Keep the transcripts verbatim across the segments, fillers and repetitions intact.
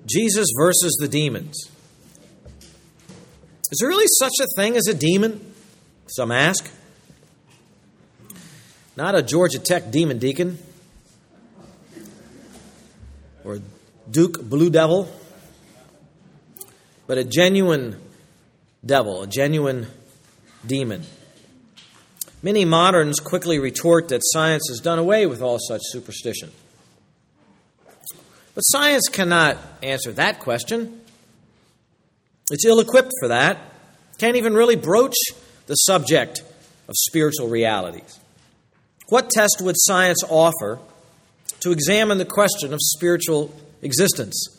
Jesus versus the demons. Is there really such a thing as a demon? Some ask. Not a Georgia Tech demon deacon or Duke Blue Devil, but a genuine devil, a genuine demon. Many moderns quickly retort that science has done away with all such superstition. But science cannot answer that question. It's ill-equipped for that. Can't even really broach the subject of spiritual realities. What test would science offer to examine the question of spiritual existence?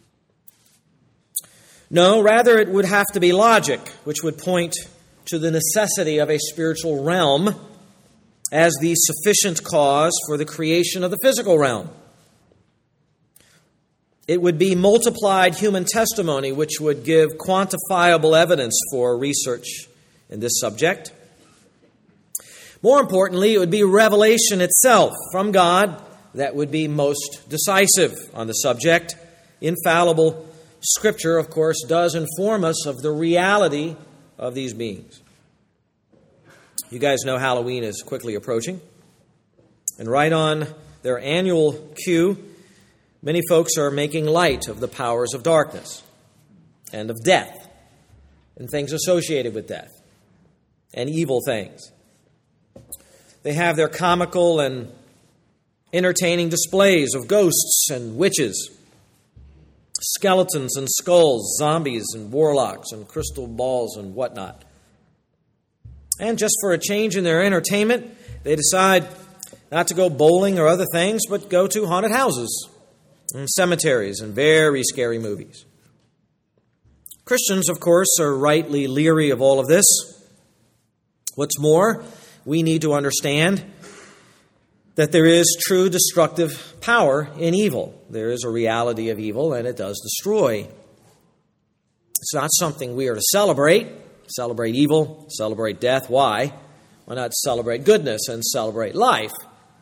No, rather it would have to be logic, which would point to the necessity of a spiritual realm as the sufficient cause for the creation of the physical realm. It would be multiplied human testimony, which would give quantifiable evidence for research in this subject. More importantly, it would be revelation itself from God that would be most decisive on the subject. Infallible Scripture, of course, does inform us of the reality of these beings. You guys know Halloween is quickly approaching. And right on their annual cue, many folks are making light of the powers of darkness and of death and things associated with death and evil things. They have their comical and entertaining displays of ghosts and witches, skeletons and skulls, zombies and warlocks and crystal balls and whatnot. And just for a change in their entertainment, they decide not to go bowling or other things, but go to haunted houses and cemeteries and very scary movies. Christians, of course, are rightly leery of all of this. What's more, we need to understand that there is true destructive power in evil. There is a reality of evil, and it does destroy. It's not something we are to celebrate. Celebrate evil, celebrate death. Why? Why not celebrate goodness and celebrate life?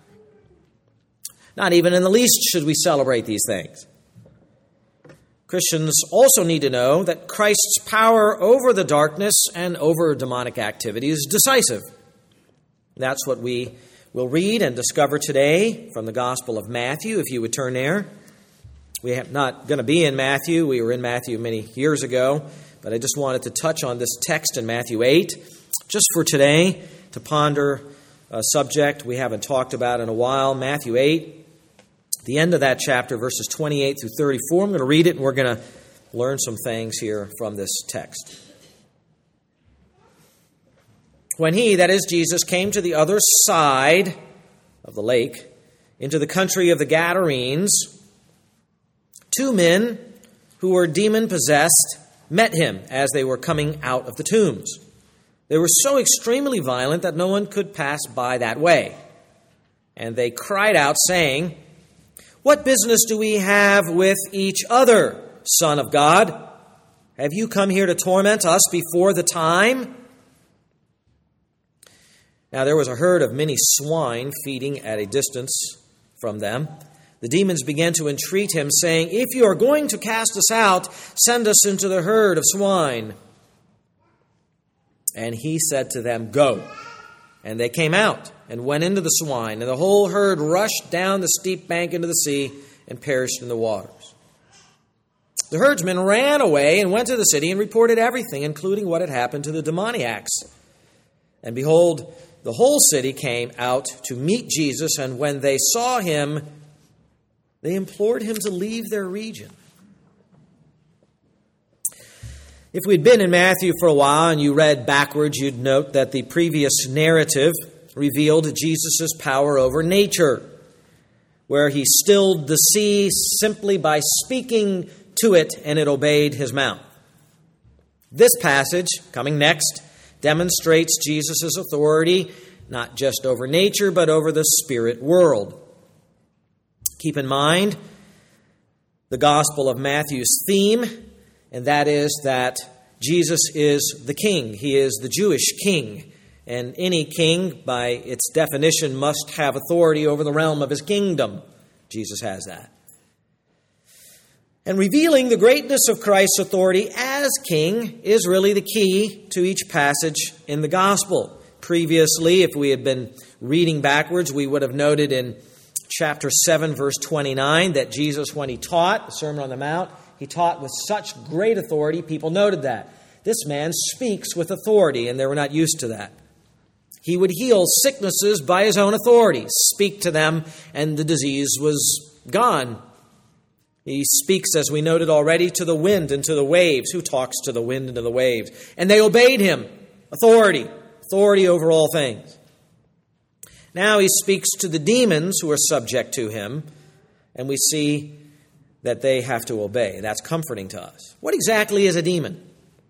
Not even in the least should we celebrate these things. Christians also need to know that Christ's power over the darkness and over demonic activity is decisive. That's what we will read and discover today from the Gospel of Matthew, if you would turn there. We are not going to be in Matthew. We were in Matthew many years ago, but I just wanted to touch on this text in Matthew eight, just for today, to ponder a subject we haven't talked about in a while. Matthew eight, the end of that chapter, verses twenty-eight through thirty-four. I'm going to read it, and we're going to learn some things here from this text. When he, that is Jesus, came to the other side of the lake, into the country of the Gadarenes, two men who were demon-possessed met him as they were coming out of the tombs. They were so extremely violent that no one could pass by that way. And they cried out, saying, "What business do we have with each other, Son of God? Have you come here to torment us before the time?" Now there was a herd of many swine feeding at a distance from them. The demons began to entreat him, saying, "If you are going to cast us out, send us into the herd of swine." And he said to them, "Go." And they came out and went into the swine, and the whole herd rushed down the steep bank into the sea and perished in the waters. The herdsmen ran away and went to the city and reported everything, including what had happened to the demoniacs. And behold, the whole city came out to meet Jesus, and when they saw him, they implored him to leave their region. If we'd been in Matthew for a while and you read backwards, you'd note that the previous narrative revealed Jesus' power over nature, where he stilled the sea simply by speaking to it, and it obeyed his mouth. This passage, coming next, demonstrates Jesus' authority not just over nature, but over the spirit world. Keep in mind the Gospel of Matthew's theme, and that is that Jesus is the king. He is the Jewish king. And any king, by its definition, must have authority over the realm of his kingdom. Jesus has that. And revealing the greatness of Christ's authority as king is really the key to each passage in the gospel. Previously, if we had been reading backwards, we would have noted in chapter seven, verse twenty-nine, that Jesus, when he taught, the Sermon on the Mount, he taught with such great authority, people noted that. This man speaks with authority, and they were not used to that. He would heal sicknesses by his own authority, speak to them, and the disease was gone. He speaks, as we noted already, to the wind and to the waves. Who talks to the wind and to the waves? And they obeyed him. Authority. Authority over all things. Now he speaks to the demons who are subject to him, and we see that they have to obey. That's comforting to us. What exactly is a demon?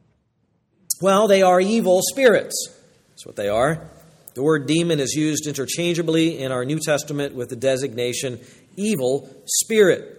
Well, they are evil spirits. That's what they are. The word demon is used interchangeably in our New Testament with the designation evil spirit.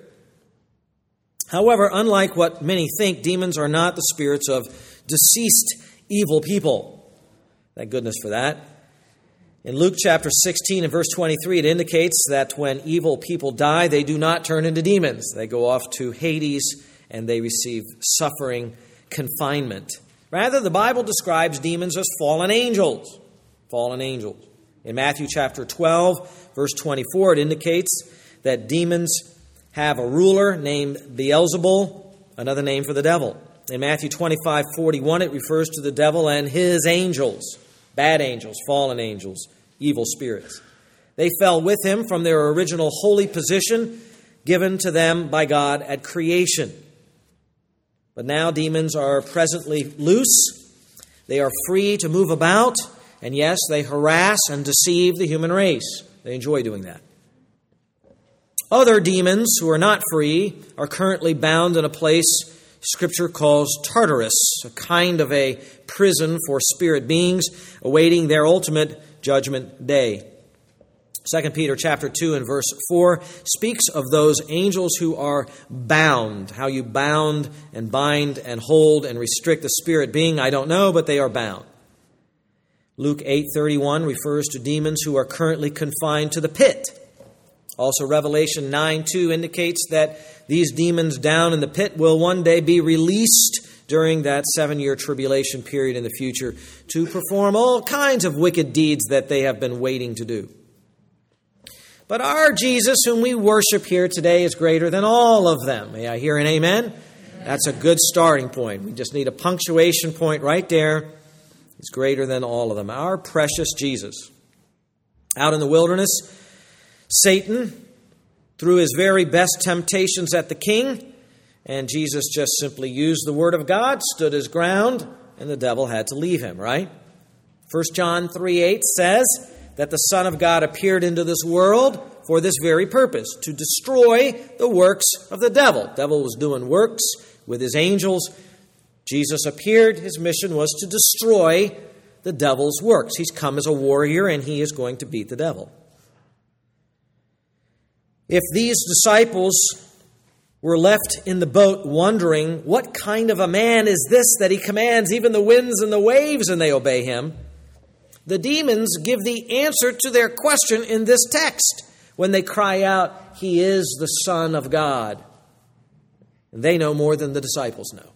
However, unlike what many think, demons are not the spirits of deceased evil people. Thank goodness for that. In Luke chapter sixteen and verse twenty-three, it indicates that when evil people die, they do not turn into demons. They go off to Hades and they receive suffering, confinement. Rather, the Bible describes demons as fallen angels. Fallen angels. In Matthew chapter twelve, verse twenty-four, it indicates that demons have a ruler named Beelzebul, another name for the devil. In Matthew twenty-five forty-one, it refers to the devil and his angels, bad angels, fallen angels, evil spirits. They fell with him from their original holy position given to them by God at creation. But now demons are presently loose. They are free to move about, and yes, they harass and deceive the human race. They enjoy doing that. Other demons who are not free are currently bound in a place Scripture calls Tartarus, a kind of a prison for spirit beings awaiting their ultimate judgment day. Second Peter chapter two and verse four speaks of those angels who are bound. How you bound and bind and hold and restrict the spirit being, I don't know, but they are bound. Luke eight thirty-one refers to demons who are currently confined to the pit. Also, Revelation nine two indicates that these demons down in the pit will one day be released during that seven-year tribulation period in the future to perform all kinds of wicked deeds that they have been waiting to do. But our Jesus, whom we worship here today, is greater than all of them. May I hear an amen? Amen. That's a good starting point. We just need a punctuation point right there. He's greater than all of them. Our precious Jesus. Out in the wilderness, Satan threw his very best temptations at the king, and Jesus just simply used the word of God, stood his ground, and the devil had to leave him, right? First John three eight says that the Son of God appeared into this world for this very purpose, to destroy the works of the devil. The devil was doing works with his angels. Jesus appeared. His mission was to destroy the devil's works. He's come as a warrior, and he is going to beat the devil. If these disciples were left in the boat wondering, what kind of a man is this that he commands even the winds and the waves and they obey him? The demons give the answer to their question in this text when they cry out, he is the Son of God. And they know more than the disciples know.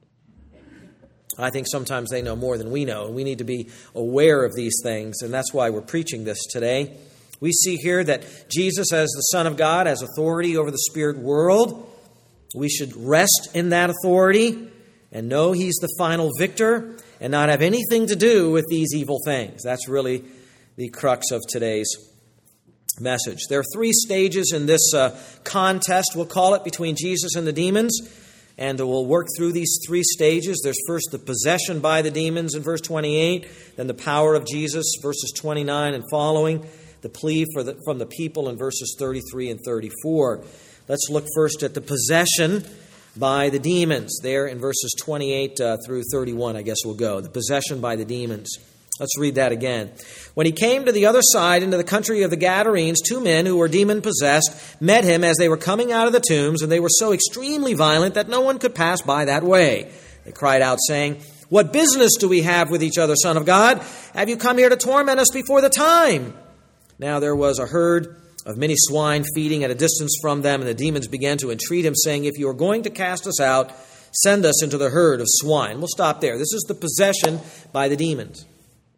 I think sometimes they know more than we know, and we need to be aware of these things, and that's why we're preaching this today. We see here that Jesus, as the Son of God, has authority over the spirit world. We should rest in that authority and know he's the final victor and not have anything to do with these evil things. That's really the crux of today's message. There are three stages in this uh, contest, we'll call it, between Jesus and the demons. And we'll work through these three stages. There's first the possession by the demons in verse twenty-eight, then the power of Jesus, verses twenty-nine and following, the plea for the, from the people in verses thirty-three and thirty-four. Let's look first at the possession by the demons. There in verses twenty-eight uh, through thirty-one, I guess we'll go. The possession by the demons. Let's read that again. When he came to the other side, into the country of the Gadarenes, two men who were demon-possessed met him as they were coming out of the tombs, and they were so extremely violent that no one could pass by that way. They cried out, saying, "What business do we have with each other, Son of God? Have you come here to torment us before the time?" Now there was a herd of many swine feeding at a distance from them, and the demons began to entreat him, saying, "If you are going to cast us out, send us into the herd of swine." We'll stop there. This is the possession by the demons.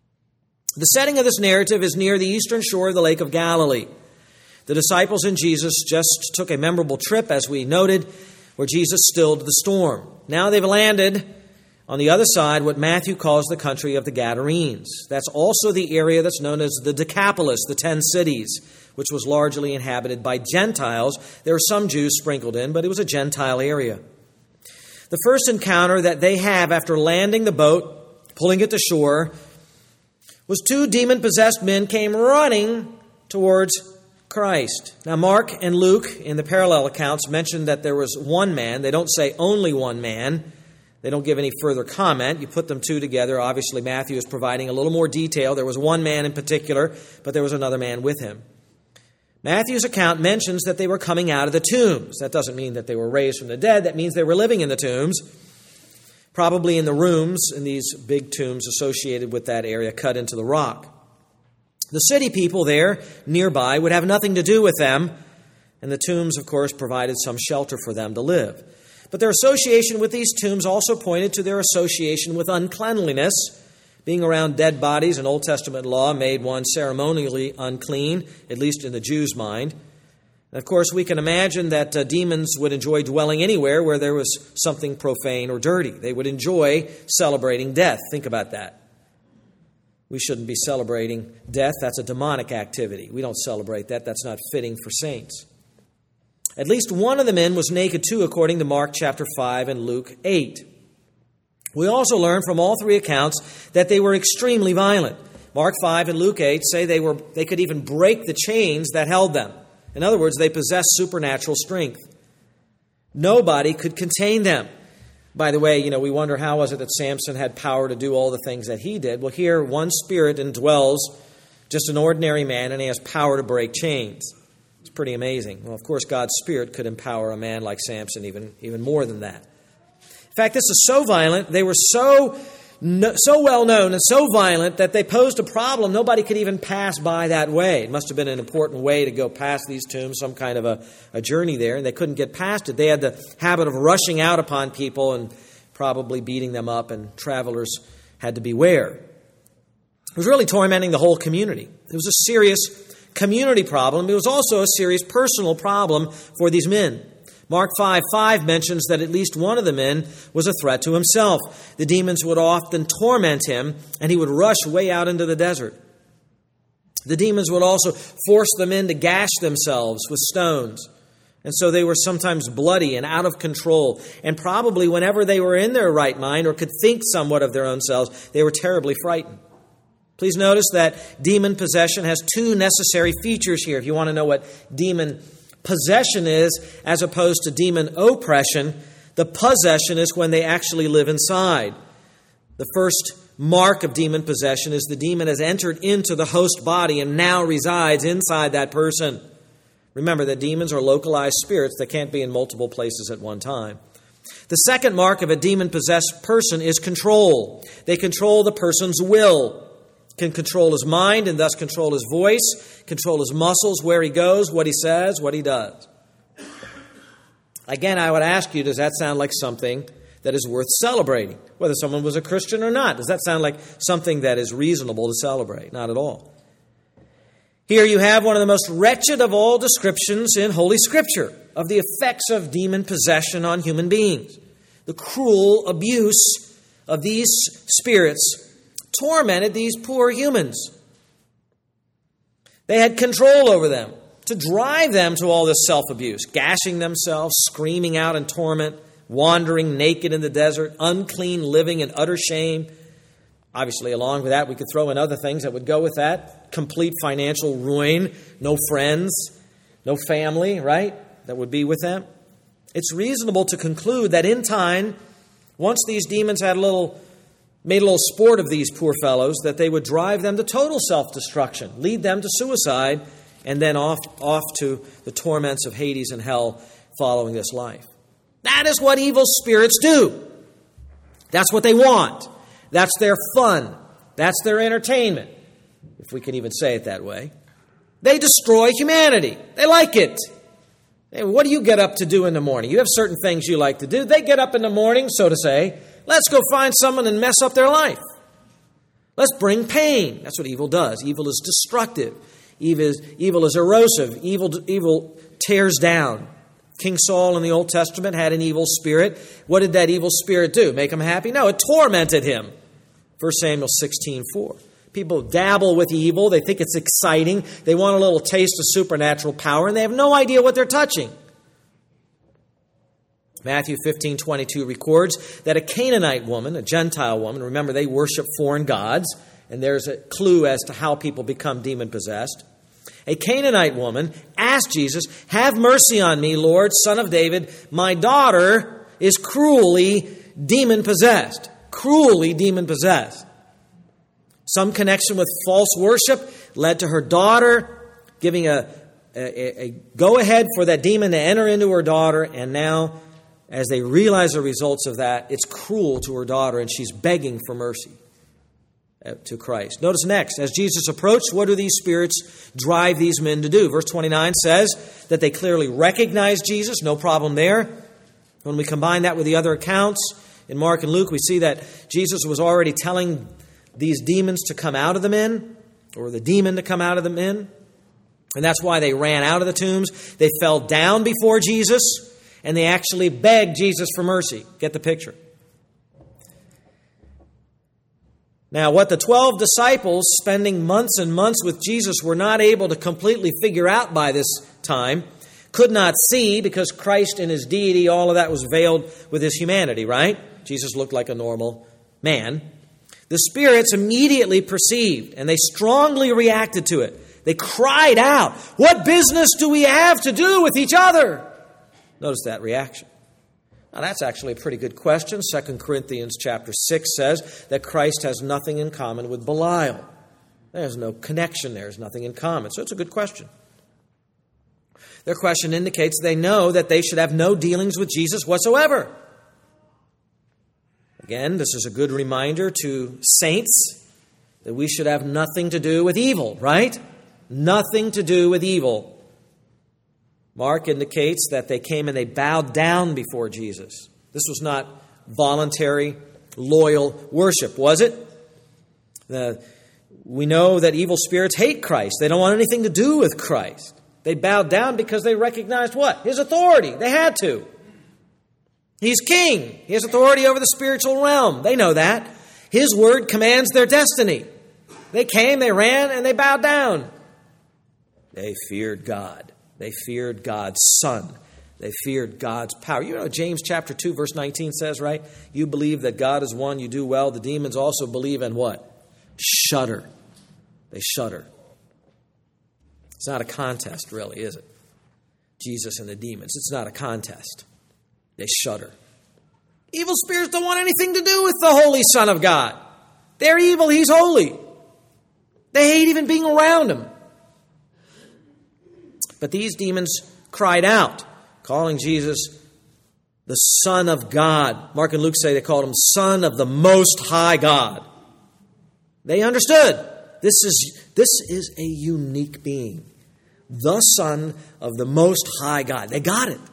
The setting of this narrative is near the eastern shore of the Lake of Galilee. The disciples and Jesus just took a memorable trip, as we noted, where Jesus stilled the storm. Now they've landed on the other side, what Matthew calls the country of the Gadarenes. That's also the area that's known as the Decapolis, the ten cities, which was largely inhabited by Gentiles. There were some Jews sprinkled in, but it was a Gentile area. The first encounter that they have after landing the boat, pulling it to shore, was two demon-possessed men came running towards Christ. Now, Mark and Luke, in the parallel accounts, mention that there was one man. They don't say only one man. They don't give any further comment. You put them two together. Obviously, Matthew is providing a little more detail. There was one man in particular, but there was another man with him. Matthew's account mentions that they were coming out of the tombs. That doesn't mean that they were raised from the dead. That means they were living in the tombs, probably in the rooms in these big tombs associated with that area cut into the rock. The city people there nearby would have nothing to do with them, and the tombs, of course, provided some shelter for them to live. But their association with these tombs also pointed to their association with uncleanliness. Being around dead bodies in Old Testament law made one ceremonially unclean, at least in the Jews' mind. And of course, we can imagine that uh, demons would enjoy dwelling anywhere where there was something profane or dirty. They would enjoy celebrating death. Think about that. We shouldn't be celebrating death. That's a demonic activity. We don't celebrate that. That's not fitting for saints. At least one of the men was naked too, according to Mark chapter five and Luke eight. We also learn from all three accounts that they were extremely violent. Mark five and Luke eight say they were they could even break the chains that held them. In other words, they possessed supernatural strength. Nobody could contain them. By the way, you know, we wonder how was it that Samson had power to do all the things that he did. Well, here one spirit indwells just an ordinary man, and he has power to break chains. It's pretty amazing. Well, of course, God's Spirit could empower a man like Samson even, even more than that. In fact, this is so violent, they were so no, so well known and so violent that they posed a problem. Nobody could even pass by that way. It must have been an important way to go past these tombs, some kind of a, a journey there, and they couldn't get past it. They had the habit of rushing out upon people and probably beating them up, and travelers had to beware. It was really tormenting the whole community. It was a serious community problem. It was also a serious personal problem for these men. Mark five five mentions that at least one of the men was a threat to himself. The demons would often torment him, and he would rush way out into the desert. The demons would also force the men to gash themselves with stones. And so they were sometimes bloody and out of control. And probably whenever they were in their right mind or could think somewhat of their own selves, they were terribly frightened. Please notice that demon possession has two necessary features here. If you want to know what demon possession is as opposed to demon oppression, the possession is when they actually live inside. The first mark of demon possession is the demon has entered into the host body and now resides inside that person. Remember that demons are localized spirits that can't be in multiple places at one time. The second mark of a demon-possessed person is control. They control the person's will, can control his mind and thus control his voice, control his muscles, where he goes, what he says, what he does. Again, I would ask you, does that sound like something that is worth celebrating? Whether someone was a Christian or not, does that sound like something that is reasonable to celebrate? Not at all. Here you have one of the most wretched of all descriptions in Holy Scripture of the effects of demon possession on human beings. The cruel abuse of these spirits tormented these poor humans. They had control over them to drive them to all this self-abuse, gashing themselves, screaming out in torment, wandering naked in the desert, unclean living in utter shame. Obviously, along with that, we could throw in other things that would go with that. Complete financial ruin, no friends, no family, right, that would be with them. It's reasonable to conclude that in time, once these demons had a little, made a little sport of these poor fellows, that they would drive them to total self-destruction, lead them to suicide, and then off, off to the torments of Hades and hell following this life. That is what evil spirits do. That's what they want. That's their fun. That's their entertainment, if we can even say it that way. They destroy humanity. They like it. Hey, what do you get up to do in the morning? You have certain things you like to do. They get up in the morning, so to say, let's go find someone and mess up their life. Let's bring pain. That's what evil does. Evil is destructive. Evil is, evil is erosive. Evil, evil tears down. King Saul in the Old Testament had an evil spirit. What did that evil spirit do? Make him happy? No, it tormented him. First Samuel sixteen four. People dabble with evil. They think it's exciting. They want a little taste of supernatural power, and they have no idea what they're touching. Matthew fifteen twenty-two records that a Canaanite woman, a Gentile woman, remember they worship foreign gods, and there's a clue as to how people become demon-possessed. A Canaanite woman asked Jesus, "Have mercy on me, Lord, Son of David. My daughter is cruelly demon-possessed." Cruelly demon-possessed. Some connection with false worship led to her daughter giving a, a, a go-ahead for that demon to enter into her daughter, and now, as they realize the results of that, it's cruel to her daughter, and she's begging for mercy to Christ. Notice next, as Jesus approached, what do these spirits drive these men to do? Verse twenty-nine says that they clearly recognize Jesus, no problem there. When we combine that with the other accounts, in Mark and Luke, we see that Jesus was already telling these demons to come out of the men, or the demon to come out of the men. And that's why they ran out of the tombs. They fell down before Jesus, and they actually begged Jesus for mercy. Get the picture. Now, what the twelve disciples, spending months and months with Jesus, were not able to completely figure out by this time, could not see, because Christ in his deity, all of that was veiled with his humanity, right? Jesus looked like a normal man. The spirits immediately perceived, and they strongly reacted to it. They cried out, "What business do we have to do with each other?" Notice that reaction. Now that's actually a pretty good question. Second Corinthians chapter six says that Christ has nothing in common with Belial. There's no connection there. There's nothing in common. So it's a good question. Their question indicates they know that they should have no dealings with Jesus whatsoever. Again, this is a good reminder to saints that we should have nothing to do with evil, right? Nothing to do with evil. Mark indicates that they came and they bowed down before Jesus. This was not voluntary, loyal worship, was it? The, we know that evil spirits hate Christ. They don't want anything to do with Christ. They bowed down because they recognized what? His authority. They had to. He's king. He has authority over the spiritual realm. They know that. His word commands their destiny. They came, they ran, and they bowed down. They feared God. They feared God's Son. They feared God's power. You know, James chapter two, verse nineteen says, right? You believe that God is one, you do well. The demons also believe and what? Shudder. They shudder. It's not a contest, really, is it? Jesus and the demons. It's not a contest. They shudder. Evil spirits don't want anything to do with the Holy Son of God. They're evil. He's holy. They hate even being around him. But these demons cried out, calling Jesus the Son of God. Mark and Luke say they called him Son of the Most High God. They understood this is, this is a unique being. The Son of the Most High God. They got it.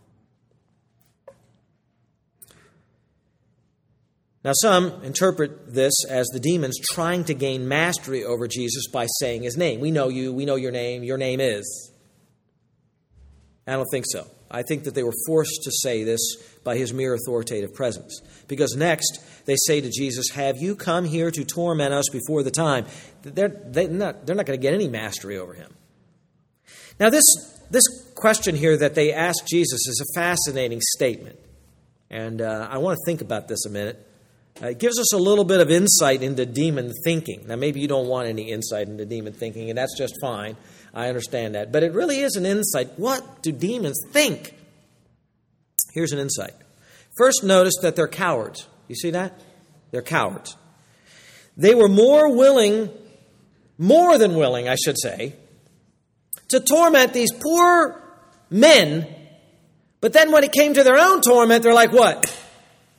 Now, some interpret this as the demons trying to gain mastery over Jesus by saying his name. We know you. We know your name. Your name is. I don't think so. I think that they were forced to say this by his mere authoritative presence. Because next, they say to Jesus, "Have you come here to torment us before the time?" They're, they're not, they're not going to get any mastery over him. Now, this, this question here that they ask Jesus is a fascinating statement. And uh, I want to think about this a minute. Uh, it gives us a little bit of insight into demon thinking. Now, maybe you don't want any insight into demon thinking, and that's just fine. I understand that. But it really is an insight. What do demons think? Here's an insight. First, notice that they're cowards. You see that? They're cowards. They were more willing, more than willing, I should say, to torment these poor men. But then when it came to their own torment, they're like, what?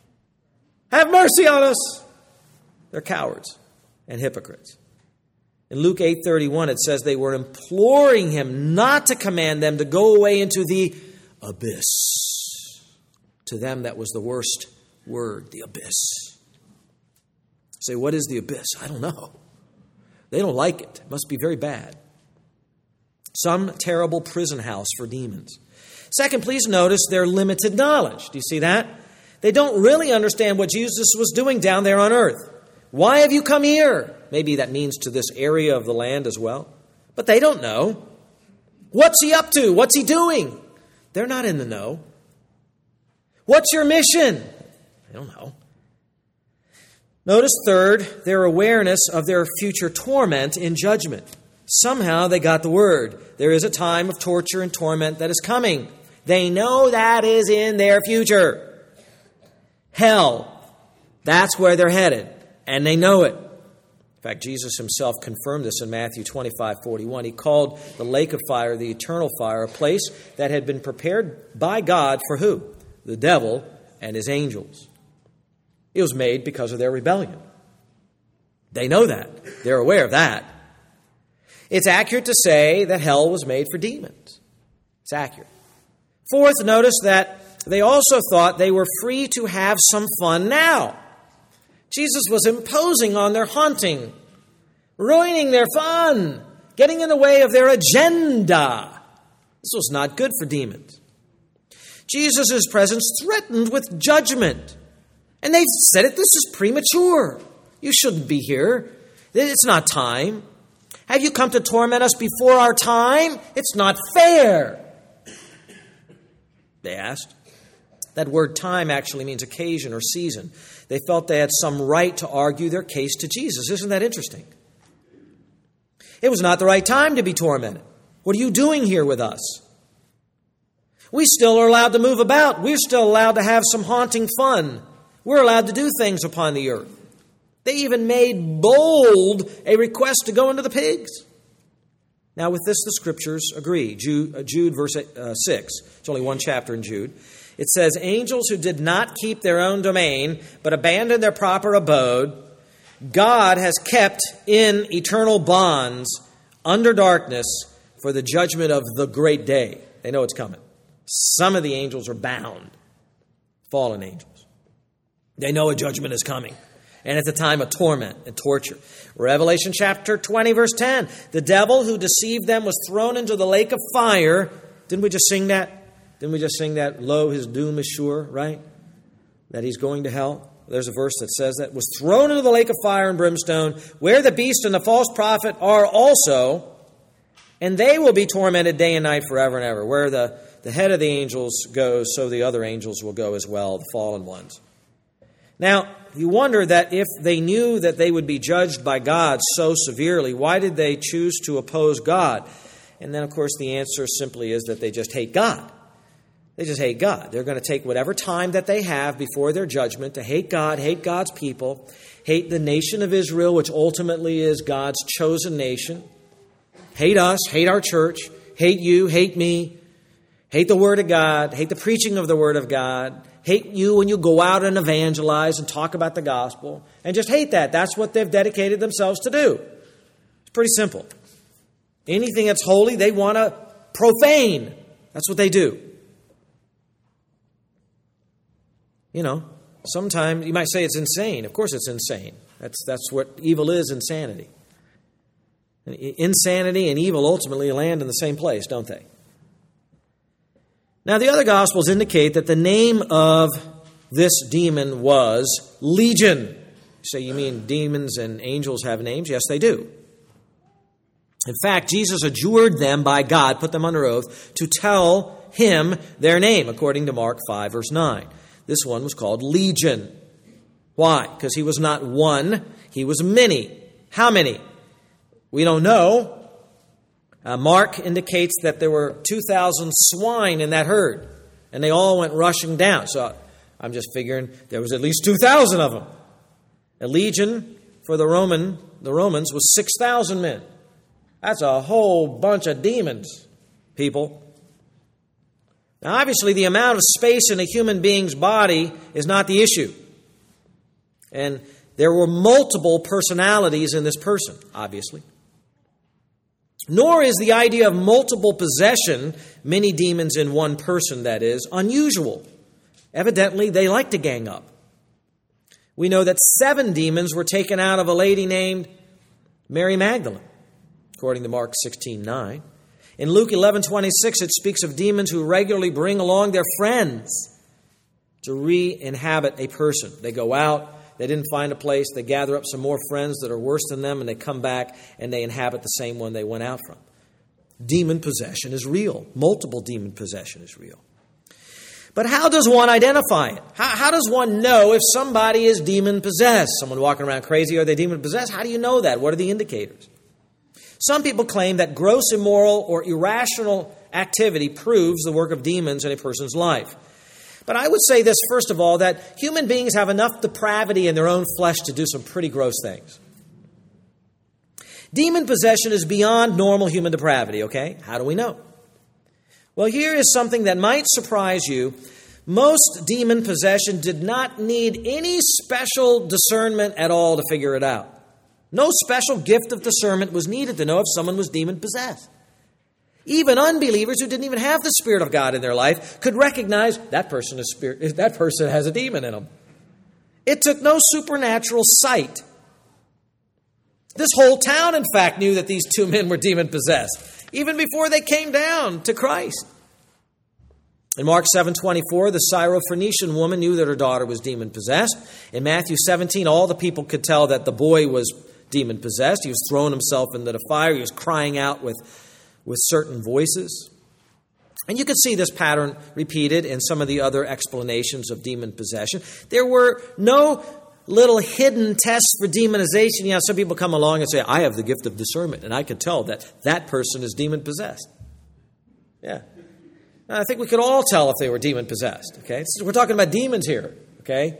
Have mercy on us. They're cowards and hypocrites. In Luke eight thirty-one, it says they were imploring him not to command them to go away into the abyss. To them, that was the worst word, the abyss. Say, what is the abyss? I don't know. They don't like it. It must be very bad. Some terrible prison house for demons. Second, please notice their limited knowledge. Do you see that? They don't really understand what Jesus was doing down there on earth. Why have you come here? Maybe that means to this area of the land as well. But they don't know. What's he up to? What's he doing? They're not in the know. What's your mission? They don't know. Notice, third, their awareness of their future torment in judgment. Somehow they got the word. There is a time of torture and torment that is coming. They know that is in their future. Hell. That's where they're headed. And they know it. In fact, Jesus himself confirmed this in Matthew twenty-five forty-one. He called the lake of fire, the eternal fire, a place that had been prepared by God for who? The devil and his angels. It was made because of their rebellion. They know that. They're aware of that. It's accurate to say that hell was made for demons. It's accurate. Fourth, notice that they also thought they were free to have some fun now. Jesus was imposing on their hunting, ruining their fun, getting in the way of their agenda. This was not good for demons. Jesus' presence threatened with judgment. And they said it, this is premature. You shouldn't be here. It's not time. Have you come to torment us before our time? It's not fair. They asked. That word time actually means occasion or season. They felt they had some right to argue their case to Jesus. Isn't that interesting? It was not the right time to be tormented. What are you doing here with us? We still are allowed to move about. We're still allowed to have some haunting fun. We're allowed to do things upon the earth. They even made bold a request to go into the pigs. Now, with this, the Scriptures agree. Jude, Jude verse six. It's only one chapter in Jude. It says, angels who did not keep their own domain, but abandoned their proper abode, God has kept in eternal bonds under darkness for the judgment of the great day. They know it's coming. Some of the angels are bound. Fallen angels. They know a judgment is coming. And it's a time of torment and torture. Revelation chapter twenty, verse ten. The devil who deceived them was thrown into the lake of fire. Didn't we just sing that? Didn't we just sing that? Lo, his doom is sure, right? That he's going to hell. There's a verse that says that. Was thrown into the lake of fire and brimstone, where the beast and the false prophet are also. And they will be tormented day and night forever and ever. Where the, the head of the angels goes, so the other angels will go as well, the fallen ones. Now, you wonder that if they knew that they would be judged by God so severely, why did they choose to oppose God? And then, of course, the answer simply is that they just hate God. They just hate God. They're going to take whatever time that they have before their judgment to hate God, hate God's people, hate the nation of Israel, which ultimately is God's chosen nation, hate us, hate our church, hate you, hate me, hate the Word of God, hate the preaching of the Word of God, hate you when you go out and evangelize and talk about the gospel, and just hate that. That's what they've dedicated themselves to do. It's pretty simple. Anything that's holy, they want to profane. That's what they do. You know, sometimes you might say it's insane. Of course it's insane. That's that's what evil is, insanity. Insanity and evil ultimately land in the same place, don't they? Now, the other Gospels indicate that the name of this demon was Legion. You say, you mean demons and angels have names? Yes, they do. In fact, Jesus adjured them by God, put them under oath, to tell him their name, according to Mark five, verse nine. This one was called Legion. Why? Because he was not one, he was many. How many? We don't know. Uh, Mark indicates that there were two thousand swine in that herd, and they all went rushing down. So I'm just figuring there was at least two thousand of them. A legion for the Roman, the Romans was six thousand men. That's a whole bunch of demons, people. Now, obviously, the amount of space in a human being's body is not the issue. And there were multiple personalities in this person, obviously. Nor is the idea of multiple possession, many demons in one person, that is, unusual. Evidently, they like to gang up. We know that seven demons were taken out of a lady named Mary Magdalene, according to Mark sixteen nine. In Luke eleven twenty-six, it speaks of demons who regularly bring along their friends to re-inhabit a person. They go out, they didn't find a place, they gather up some more friends that are worse than them, and they come back and they inhabit the same one they went out from. Demon possession is real. Multiple demon possession is real. But how does one identify it? How, how does one know if somebody is demon-possessed? Someone walking around crazy, are they demon-possessed? How do you know that? What are the indicators? Some people claim that gross immoral or irrational activity proves the work of demons in a person's life. But I would say this, first of all, that human beings have enough depravity in their own flesh to do some pretty gross things. Demon possession is beyond normal human depravity, okay? How do we know? Well, here is something that might surprise you. Most demon possession did not need any special discernment at all to figure it out. No special gift of discernment was needed to know if someone was demon possessed. Even unbelievers who didn't even have the Spirit of God in their life could recognize that person is spirit, that person has a demon in them. It took no supernatural sight. This whole town, in fact, knew that these two men were demon possessed, even before they came down to Christ. In Mark seven twenty-four, the Syrophoenician woman knew that her daughter was demon-possessed. In Matthew seventeen, all the people could tell that the boy was demon-possessed. He was throwing himself into the fire. He was crying out with, with certain voices. And you can see this pattern repeated in some of the other explanations of demon possession. There were no little hidden tests for demonization. You know, some people come along and say, I have the gift of discernment, and I can tell that that person is demon-possessed. Yeah. And I think we could all tell if they were demon-possessed. Okay, so we're talking about demons here. Okay.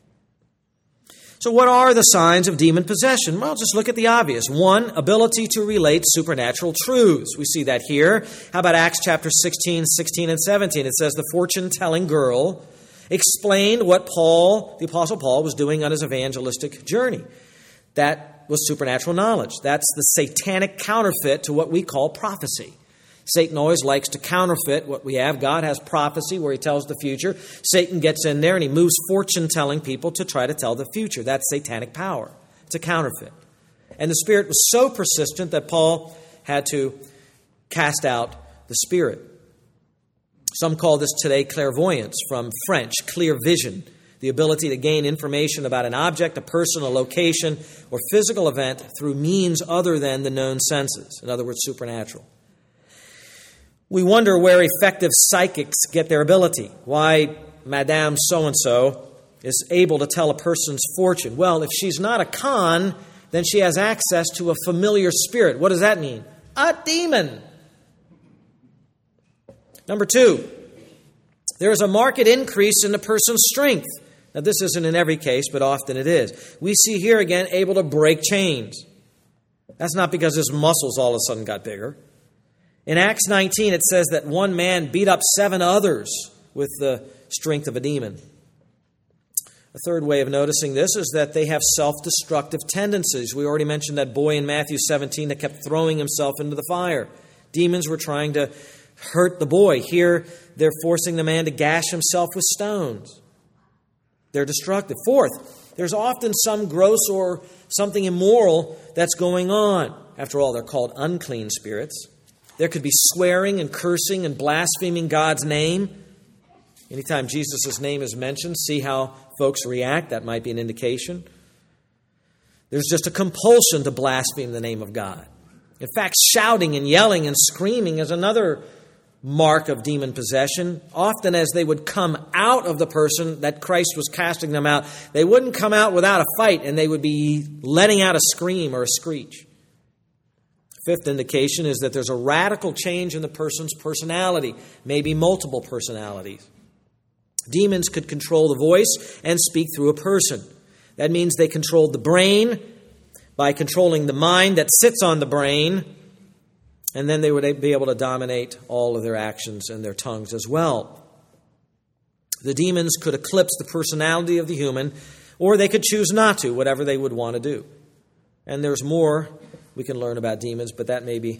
So what are the signs of demon possession? Well, just look at the obvious. One, ability to relate supernatural truths. We see that here. How about Acts chapter sixteen, sixteen, and seventeen? It says the fortune-telling girl explained what Paul, the Apostle Paul, was doing on his evangelistic journey. That was supernatural knowledge. That's the satanic counterfeit to what we call prophecy. Satan always likes to counterfeit what we have. God has prophecy where he tells the future. Satan gets in there and he moves fortune-telling people to try to tell the future. That's satanic power. It's a counterfeit. And the spirit was so persistent that Paul had to cast out the spirit. Some call this today clairvoyance, from French, clear vision, the ability to gain information about an object, a person, a location, or physical event through means other than the known senses. In other words, supernatural. We wonder where effective psychics get their ability. Why Madame so-and-so is able to tell a person's fortune. Well, if she's not a con, then she has access to a familiar spirit. What does that mean? A demon. Number two, there is a marked increase in the person's strength. Now, this isn't in every case, but often it is. We see here again, able to break chains. That's not because his muscles all of a sudden got bigger. In Acts nineteen, it says that one man beat up seven others with the strength of a demon. A third way of noticing this is that they have self-destructive tendencies. We already mentioned that boy in Matthew seventeen that kept throwing himself into the fire. Demons were trying to hurt the boy. Here, they're forcing the man to gash himself with stones. They're destructive. Fourth, there's often some gross or something immoral that's going on. After all, they're called unclean spirits. There could be swearing and cursing and blaspheming God's name. Anytime Jesus' name is mentioned, see how folks react. That might be an indication. There's just a compulsion to blaspheme the name of God. In fact, shouting and yelling and screaming is another mark of demon possession. Often as they would come out of the person that Christ was casting them out, they wouldn't come out without a fight, and they would be letting out a scream or a screech. Fifth indication is that there's a radical change in the person's personality, maybe multiple personalities. Demons could control the voice and speak through a person. That means they controlled the brain by controlling the mind that sits on the brain, and then they would be able to dominate all of their actions and their tongues as well. The demons could eclipse the personality of the human, or they could choose not to, whatever they would want to do. And there's more we can learn about demons, but that may be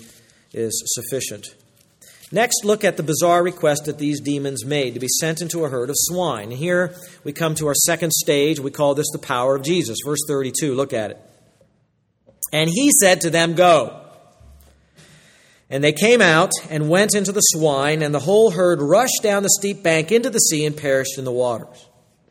is sufficient. Next, look at the bizarre request that these demons made to be sent into a herd of swine. And here we come to our second stage. We call this the power of Jesus. Verse thirty-two, look at it. And he said to them, "Go." And they came out and went into the swine, and the whole herd rushed down the steep bank into the sea and perished in the waters.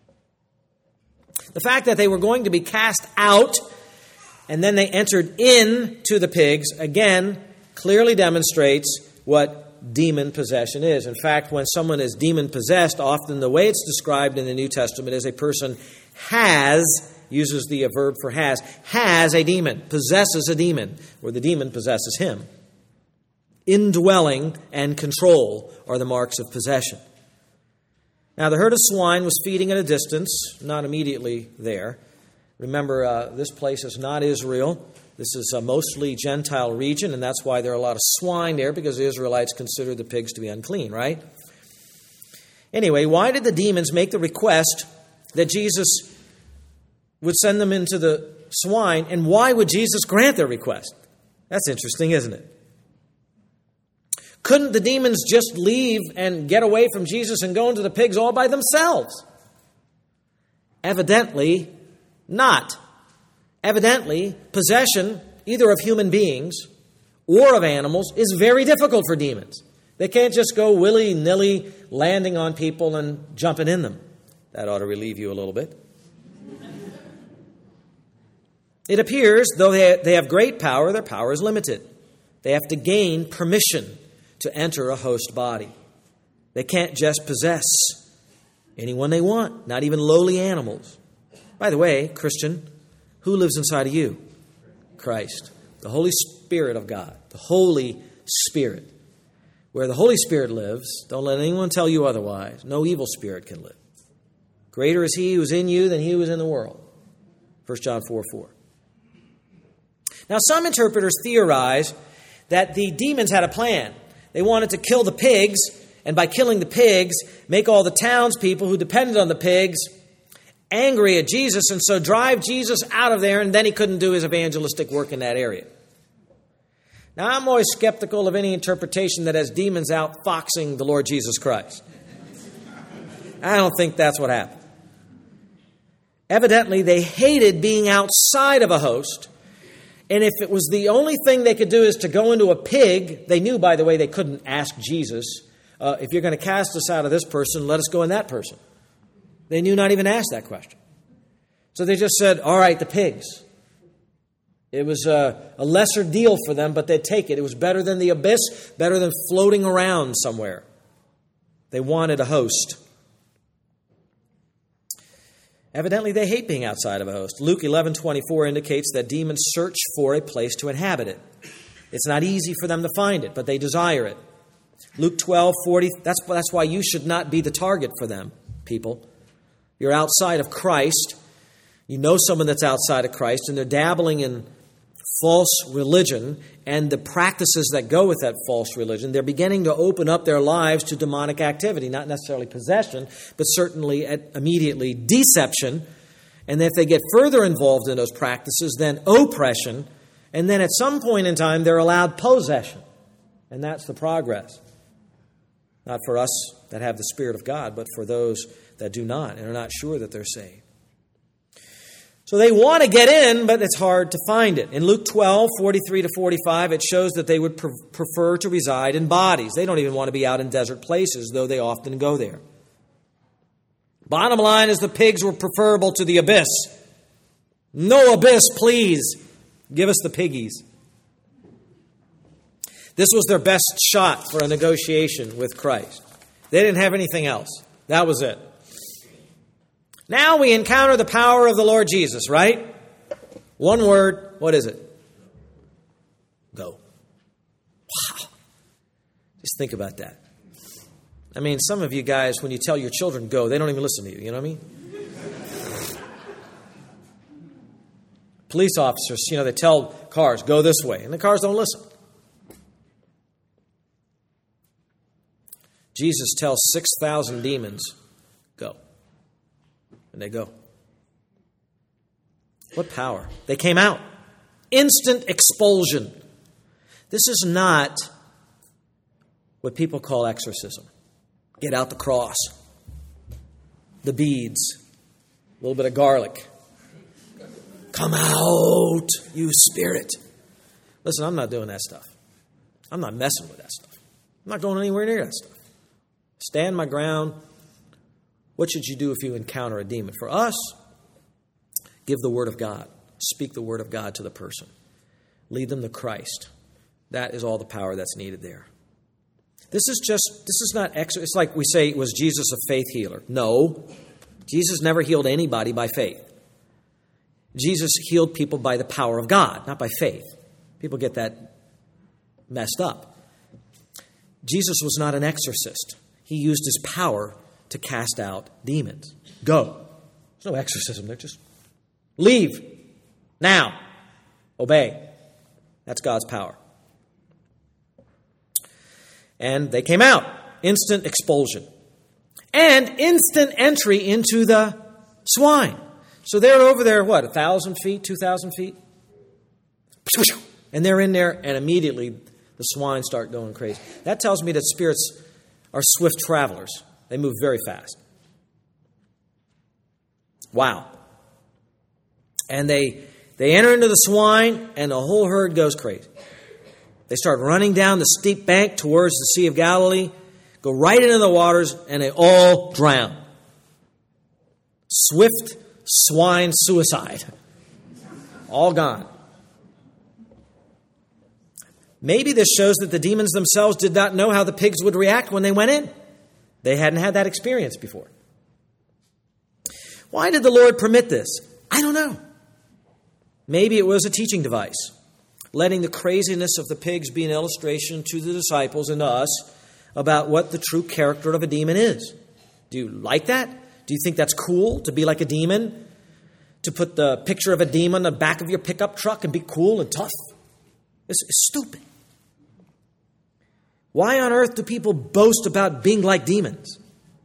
The fact that they were going to be cast out and then they entered into the pigs, again, clearly demonstrates what demon possession is. In fact, when someone is demon possessed, often the way it's described in the New Testament is a person has, uses the verb for has, has a demon, possesses a demon, or the demon possesses him. Indwelling and control are the marks of possession. Now, the herd of swine was feeding at a distance, not immediately there. Remember, uh, this place is not Israel. This is a mostly Gentile region, and that's why there are a lot of swine there, because the Israelites consider the pigs to be unclean, right? Anyway, why did the demons make the request that Jesus would send them into the swine, and why would Jesus grant their request? That's interesting, isn't it? Couldn't the demons just leave and get away from Jesus and go into the pigs all by themselves? Evidently not. Evidently, possession, either of human beings or of animals, is very difficult for demons. They can't just go willy-nilly landing on people and jumping in them. That ought to relieve you a little bit. It appears, though they have great power, their power is limited. They have to gain permission to enter a host body. They can't just possess anyone they want, not even lowly animals. By the way, Christian, who lives inside of you? Christ, the Holy Spirit of God, the Holy Spirit. Where the Holy Spirit lives, don't let anyone tell you otherwise. No evil spirit can live. Greater is he who is in you than he who is in the world. First John four four. Now, some interpreters theorize that the demons had a plan. They wanted to kill the pigs, and by killing the pigs, make all the townspeople who depended on the pigs angry at Jesus, and so drive Jesus out of there, and then he couldn't do his evangelistic work in that area. Now, I'm always skeptical of any interpretation that has demons outfoxing the Lord Jesus Christ. I don't think that's what happened. Evidently, they hated being outside of a host, and if it was the only thing they could do is to go into a pig, they knew, by the way, they couldn't ask Jesus, uh, if you're going to cast us out of this person, let us go in that person. They knew not even to ask that question. So they just said, all right, the pigs. It was a, a lesser deal for them, but they'd take it. It was better than the abyss, better than floating around somewhere. They wanted a host. Evidently, they hate being outside of a host. Luke eleven twenty-four indicates that demons search for a place to inhabit it. It's not easy for them to find it, but they desire it. Luke twelve forty, that's, that's why you should not be the target for them, people. You're outside of Christ. You know someone that's outside of Christ, and they're dabbling in false religion and the practices that go with that false religion. They're beginning to open up their lives to demonic activity, not necessarily possession, but certainly at immediately deception. And if they get further involved in those practices, then oppression. And then at some point in time, they're allowed possession. And that's the progress. Not for us that have the Spirit of God, but for those that do not and are not sure that they're saved. So they want to get in, but it's hard to find it. In Luke twelve, forty-three to forty-five, it shows that they would pre- prefer to reside in bodies. They don't even want to be out in desert places, though they often go there. Bottom line is the pigs were preferable to the abyss. No abyss, please. Give us the piggies. This was their best shot for a negotiation with Christ. They didn't have anything else. That was it. Now we encounter the power of the Lord Jesus, right? One word. What is it? Go. Wow. Just think about that. I mean, some of you guys, when you tell your children go, they don't even listen to you. You know what I mean? Police officers, you know, they tell cars, go this way. And the cars don't listen. Jesus tells six thousand demons, go. And they go. What power. They came out. Instant expulsion. This is not what people call exorcism. Get out the cross, the beads, a little bit of garlic. Come out, you spirit. Listen, I'm not doing that stuff. I'm not messing with that stuff. I'm not going anywhere near that stuff. Stand my ground. What should you do if you encounter a demon? For us, give the word of God. Speak the word of God to the person. Lead them to Christ. That is all the power that's needed there. This is just, this is not, ex- it's like we say, was Jesus a faith healer? No. Jesus never healed anybody by faith. Jesus healed people by the power of God, not by faith. People get that messed up. Jesus was not an exorcist. He used his power to cast out demons. Go. There's no exorcism there. Just leave. Now. Obey. That's God's power. And they came out. Instant expulsion. And instant entry into the swine. So they're over there, what, a thousand feet, two thousand feet? And they're in there, and immediately the swine start going crazy. That tells me that spirits are swift travelers. They move very fast. Wow. And they they enter into the swine, and the whole herd goes crazy. They start running down the steep bank towards the Sea of Galilee, go right into the waters, and they all drown. Swift swine suicide. All gone. Maybe this shows that the demons themselves did not know how the pigs would react when they went in. They hadn't had that experience before. Why did the Lord permit this? I don't know. Maybe it was a teaching device, letting the craziness of the pigs be an illustration to the disciples and to us about what the true character of a demon is. Do you like that? Do you think that's cool to be like a demon? To put the picture of a demon on the back of your pickup truck and be cool and tough? This is stupid. Why on earth do people boast about being like demons?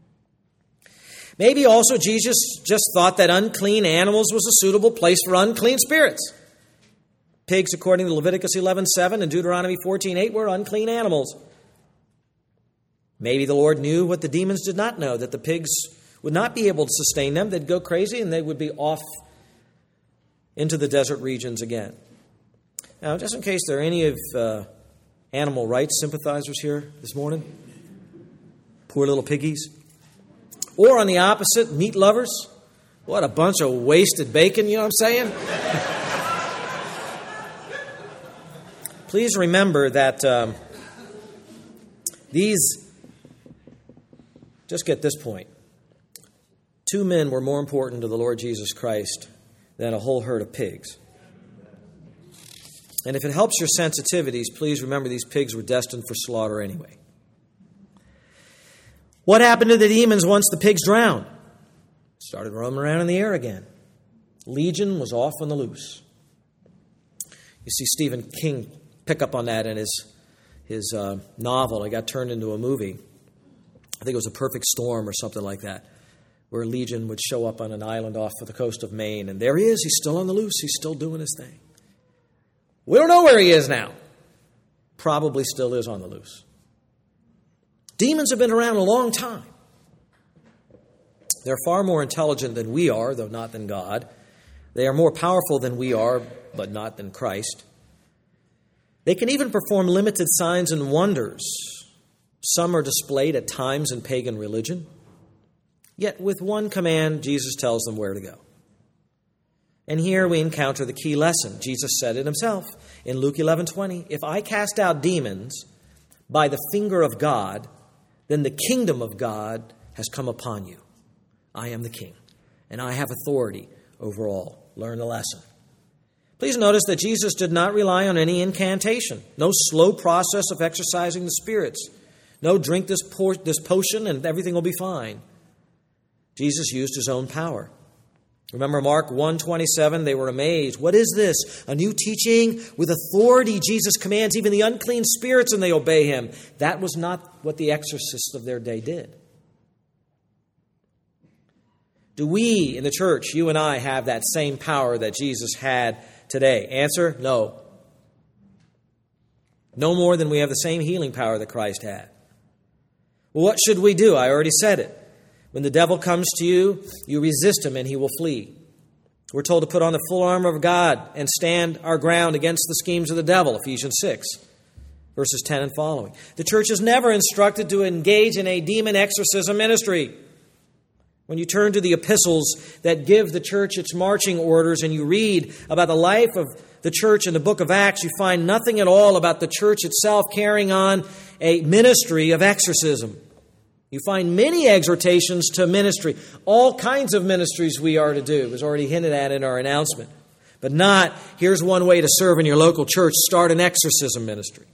Maybe also Jesus just thought that unclean animals was a suitable place for unclean spirits. Pigs, according to Leviticus eleven seven and Deuteronomy fourteen eight, were unclean animals. Maybe the Lord knew what the demons did not know, that the pigs would not be able to sustain them. They'd go crazy and they would be off into the desert regions again. Now, just in case there are any of uh, animal rights sympathizers here this morning, poor little piggies, or on the opposite, meat lovers, what a bunch of wasted bacon, you know what I'm saying? Please remember that um, these, just get this point, two men were more important to the Lord Jesus Christ than a whole herd of pigs. And if it helps your sensitivities, please remember these pigs were destined for slaughter anyway. What happened to the demons once the pigs drowned? Started roaming around in the air again. Legion was off on the loose. You see Stephen King pick up on that in his, his uh, novel. It got turned into a movie. I think it was A Perfect Storm or something like that, where Legion would show up on an island off of the coast of Maine. And there he is. He's still on the loose. He's still doing his thing. We don't know where he is now. Probably still is on the loose. Demons have been around a long time. They're far more intelligent than we are, though not than God. They are more powerful than we are, but not than Christ. They can even perform limited signs and wonders. Some are displayed at times in pagan religion. Yet with one command, Jesus tells them where to go. And here we encounter the key lesson. Jesus said it himself in Luke eleven twenty. If I cast out demons by the finger of God, then the kingdom of God has come upon you. I am the king, and I have authority over all. Learn the lesson. Please notice that Jesus did not rely on any incantation. No slow process of exorcising the spirits. No, drink this, por- this potion and everything will be fine. Jesus used his own power. Remember Mark one twenty-seven, they were amazed. What is this? A new teaching? With authority, Jesus commands even the unclean spirits and they obey him. That was not what the exorcists of their day did. Do we in the church, you and I, have that same power that Jesus had today? Answer, no. No more than we have the same healing power that Christ had. Well, what should we do? I already said it. When the devil comes to you, you resist him and he will flee. We're told to put on the full armor of God and stand our ground against the schemes of the devil, Ephesians six, verses ten and following. The church is never instructed to engage in a demon exorcism ministry. When you turn to the epistles that give the church its marching orders and you read about the life of the church in the book of Acts, you find nothing at all about the church itself carrying on a ministry of exorcism. You find many exhortations to ministry. All kinds of ministries we are to do, as already hinted at in our announcement. But not, here's one way to serve in your local church, start an exorcism ministry.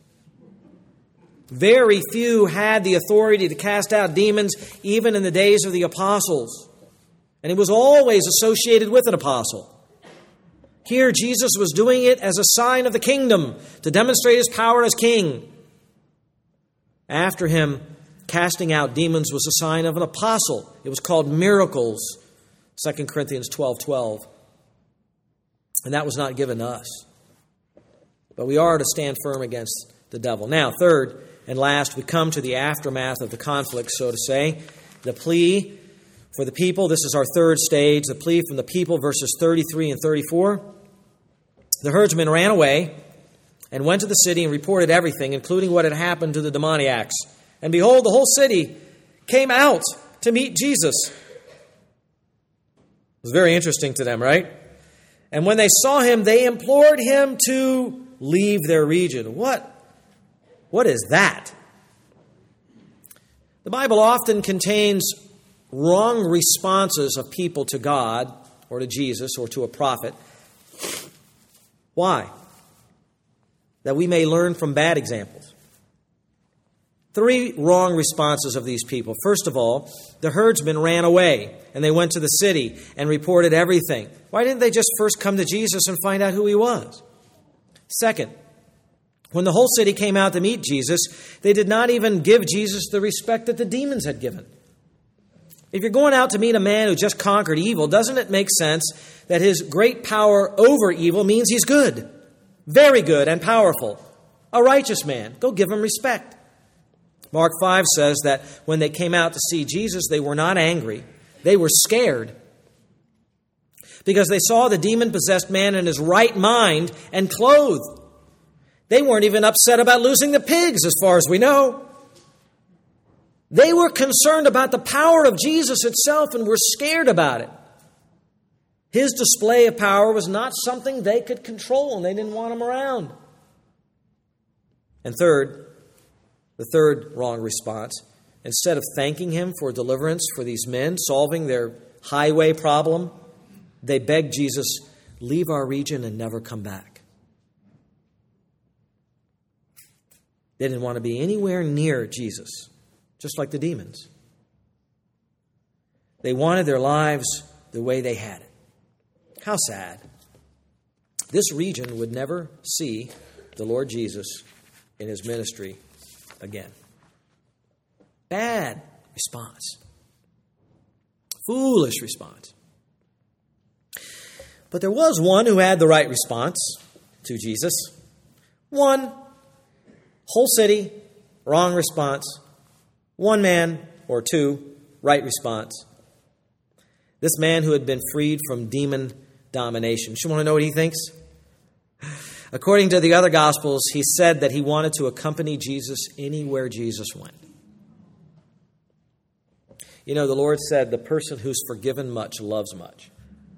Very few had the authority to cast out demons, even in the days of the apostles. And it was always associated with an apostle. Here, Jesus was doing it as a sign of the kingdom, to demonstrate his power as king. After him, casting out demons was a sign of an apostle. It was called miracles, Second Corinthians twelve twelve. And that was not given to us. But we are to stand firm against the devil. Now, third and last, we come to the aftermath of the conflict, so to say. The plea for the people. This is our third stage. The plea from the people, verses thirty-three and thirty-four. The herdsmen ran away and went to the city and reported everything, including what had happened to the demoniacs. And behold, the whole city came out to meet Jesus. It was very interesting to them, right? And when they saw him, they implored him to leave their region. What? What is that? The Bible often contains wrong responses of people to God or to Jesus or to a prophet. Why? That we may learn from bad examples. Three wrong responses of these people. First of all, the herdsmen ran away and they went to the city and reported everything. Why didn't they just first come to Jesus and find out who he was? Second, when the whole city came out to meet Jesus, they did not even give Jesus the respect that the demons had given. If you're going out to meet a man who just conquered evil, doesn't it make sense that his great power over evil means he's good, very good and powerful, a righteous man? Go give him respect. Mark five says that when they came out to see Jesus, they were not angry. They were scared because they saw the demon-possessed man in his right mind and clothed. They weren't even upset about losing the pigs, as far as we know. They were concerned about the power of Jesus itself and were scared about it. His display of power was not something they could control, and they didn't want him around. And third, the third wrong response, instead of thanking him for deliverance for these men, solving their highway problem, they begged Jesus, leave our region and never come back. They didn't want to be anywhere near Jesus, just like the demons. They wanted their lives the way they had it. How sad. This region would never see the Lord Jesus in his ministry again. Bad response. Foolish response. But there was one who had the right response to Jesus. One, whole city, wrong response. One man, or two, right response. This man who had been freed from demon domination. You want to know what he thinks? According to the other Gospels, he said that he wanted to accompany Jesus anywhere Jesus went. You know, the Lord said, the person who's forgiven much loves much.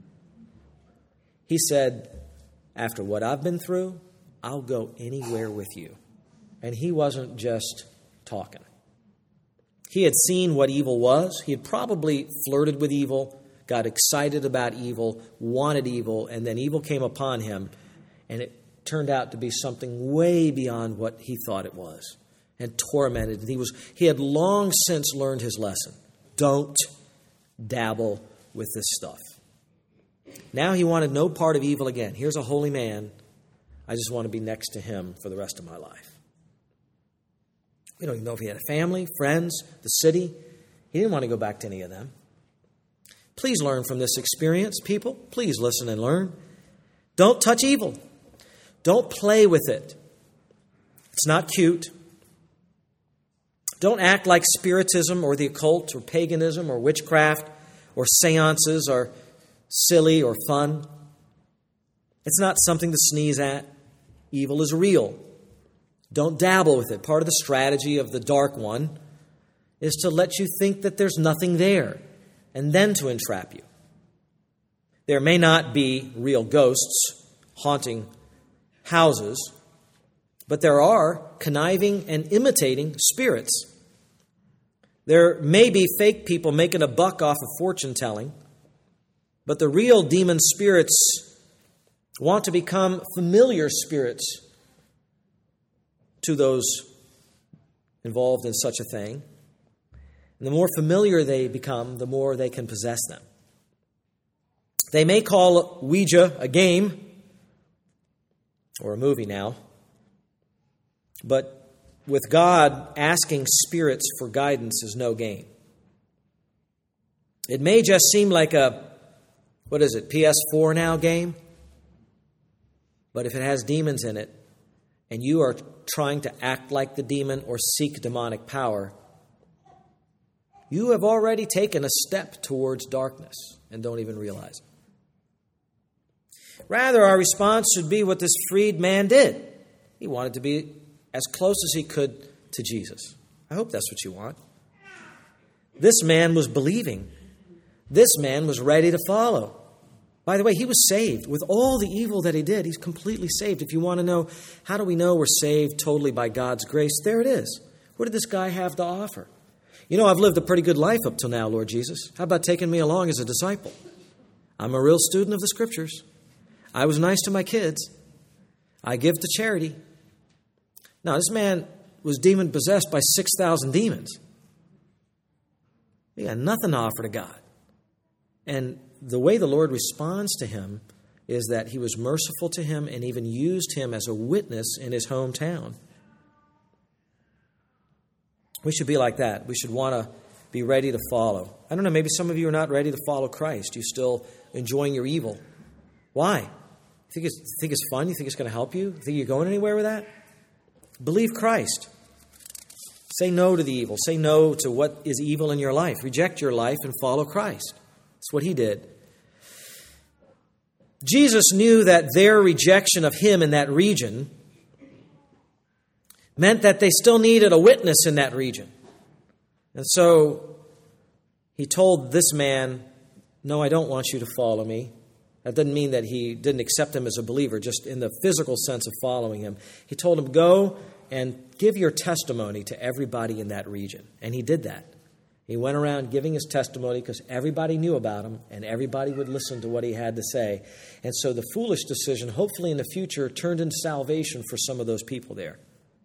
He said, after what I've been through, I'll go anywhere with you. And he wasn't just talking. He had seen what evil was. He had probably flirted with evil, got excited about evil, wanted evil, and then evil came upon him, and it turned out to be something way beyond what he thought it was, and tormented. He was he had long since learned his lesson. Don't dabble with this stuff. Now he wanted no part of evil again. Here's a holy man. I just want to be next to him for the rest of my life. We don't even know if he had a family, friends, the city. He didn't want to go back to any of them. Please learn from this experience, people. Please listen and learn. Don't touch evil. Don't play with it. It's not cute. Don't act like spiritism or the occult or paganism or witchcraft or seances are silly or fun. It's not something to sneeze at. Evil is real. Don't dabble with it. Part of the strategy of the dark one is to let you think that there's nothing there and then to entrap you. There may not be real ghosts haunting houses, but there are conniving and imitating spirits. There may be fake people making a buck off of fortune telling, but the real demon spirits want to become familiar spirits to those involved in such a thing. And the more familiar they become, the more they can possess them. They may call Ouija a game or a movie now, but with God, asking spirits for guidance is no game. It may just seem like a, what is it, P S four now game? But if it has demons in it, and you are trying to act like the demon or seek demonic power, you have already taken a step towards darkness and don't even realize it. Rather, our response should be what this freed man did. He wanted to be as close as he could to Jesus. I hope that's what you want. This man was believing. This man was ready to follow. By the way, he was saved. With all the evil that he did, he's completely saved. If you want to know, how do we know we're saved totally by God's grace? There it is. What did this guy have to offer? You know, I've lived a pretty good life up till now, Lord Jesus. How about taking me along as a disciple? I'm a real student of the Scriptures. I was nice to my kids. I give to charity. Now, this man was demon-possessed by six thousand demons. He got nothing to offer to God. And the way the Lord responds to him is that he was merciful to him and even used him as a witness in his hometown. We should be like that. We should want to be ready to follow. I don't know, maybe some of you are not ready to follow Christ. You're still enjoying your evil. Why? You think it's, think it's fun? You think it's going to help you? You think you're going anywhere with that? Believe Christ. Say no to the evil. Say no to what is evil in your life. Reject your life and follow Christ. That's what he did. Jesus knew that their rejection of him in that region meant that they still needed a witness in that region. And so he told this man, no, I don't want you to follow me. That doesn't mean that he didn't accept him as a believer, just in the physical sense of following him. He told him, go and give your testimony to everybody in that region. And he did that. He went around giving his testimony because everybody knew about him and everybody would listen to what he had to say. And so the foolish decision, hopefully in the future, turned into salvation for some of those people there.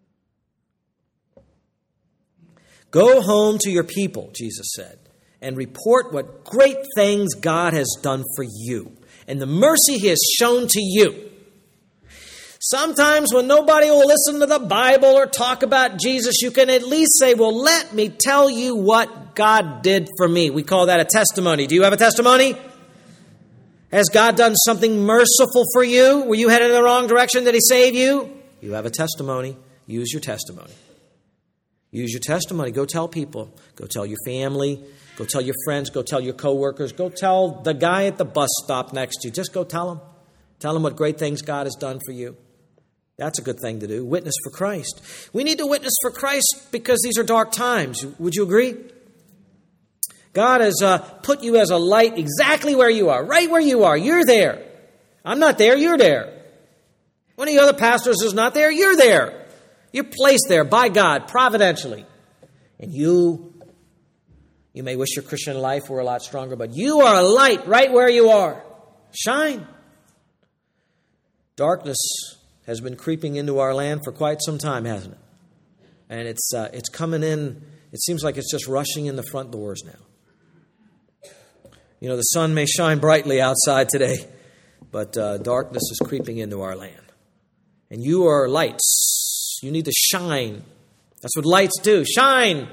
Go home to your people, Jesus said, and report what great things God has done for you and the mercy he has shown to you. Sometimes when nobody will listen to the Bible or talk about Jesus, you can at least say, well, let me tell you what God did for me. We call that a testimony. Do you have a testimony? Has God done something merciful for you? Were you headed in the wrong direction? Did he save you? You have a testimony. Use your testimony. Use your testimony. Go tell people. Go tell your family. Go tell your friends. Go tell your coworkers. Go tell the guy at the bus stop next to you. Just go tell him. Tell him what great things God has done for you. That's a good thing to do. Witness for Christ. We need to witness for Christ because these are dark times. Would you agree? God has uh, put you as a light exactly where you are. Right where you are. You're there. I'm not there. You're there. One of the other pastors is not there. You're there. You're placed there by God providentially. And you, you may wish your Christian life were a lot stronger, but you are a light right where you are. Shine. Darkness has been creeping into our land for quite some time, hasn't it? And it's uh, it's coming in, it seems like it's just rushing in the front doors now. You know, the sun may shine brightly outside today, but uh, darkness is creeping into our land. And you are lights. You need to shine. That's what lights do. Shine.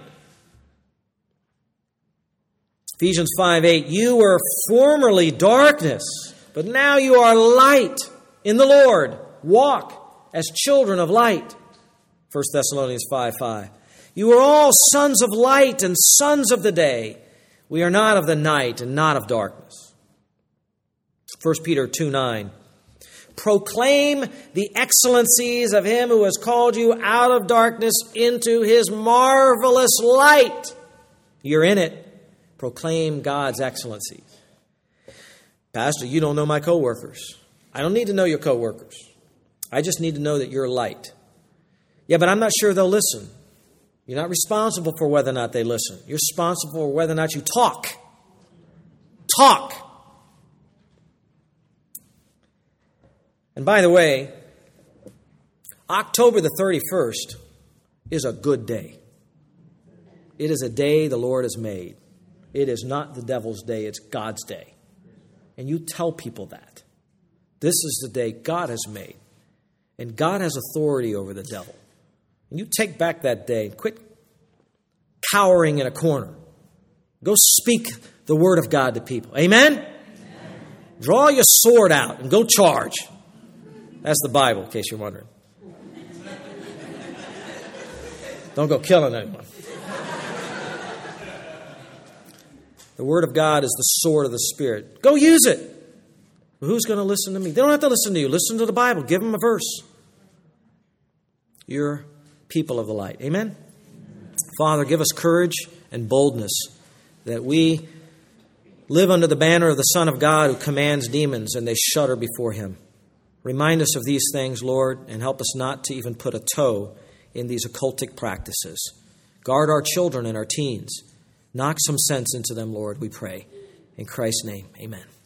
Ephesians five eight, you were formerly darkness, but now you are light in the Lord. Walk as children of light. First Thessalonians five five. You are all sons of light and sons of the day. We are not of the night and not of darkness. First Peter two nine. Proclaim the excellencies of him who has called you out of darkness into his marvelous light. You're in it. Proclaim God's excellencies. Pastor, you don't know my coworkers. I don't need to know your coworkers. I just need to know that you're light. Yeah, but I'm not sure they'll listen. You're not responsible for whether or not they listen. You're responsible for whether or not you talk. Talk. And by the way, October the thirty-first is a good day. It is a day the Lord has made. It is not the devil's day, it's God's day. And you tell people that. This is the day God has made. And God has authority over the devil. And you take back that day and quit cowering in a corner. Go speak the word of God to people. Amen? Amen? Draw your sword out and go charge. That's the Bible, in case you're wondering. Don't go killing anyone. The Word of God is the sword of the Spirit. Go use it. Well, who's going to listen to me? They don't have to listen to you. Listen to the Bible. Give them a verse. You're people of the light. Amen? Father, give us courage and boldness that we live under the banner of the Son of God who commands demons and they shudder before him. Remind us of these things, Lord, and help us not to even put a toe in these occultic practices. Guard our children and our teens. Knock some sense into them, Lord, we pray. In Christ's name, amen.